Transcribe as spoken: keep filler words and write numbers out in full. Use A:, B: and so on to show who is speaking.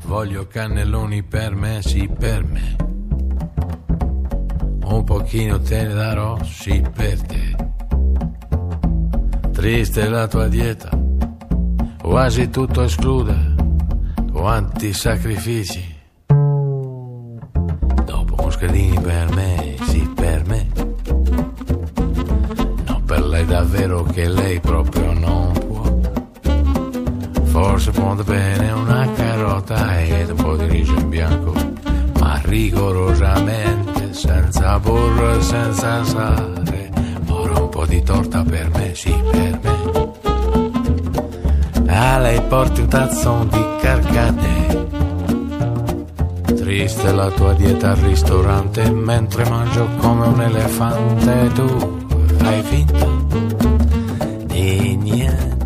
A: Voglio cannelloni per me, sì per me. Un pochino te ne darò, sì per te. Triste la tua dieta, quasi tutto esclude. Quanti sacrifici. Dopo Moschellini per me, sì per me. No, per lei davvero che lei proprio non può. Forse può bene una carota ed un po' di riso in bianco, ma rigorosamente senza burro e senza sale. Ora un po' di torta per me, sì per me. A lei porti un tazzone di carcate. Triste la tua dieta al ristorante, mentre mangio come un elefante. Tu fai finta di niente.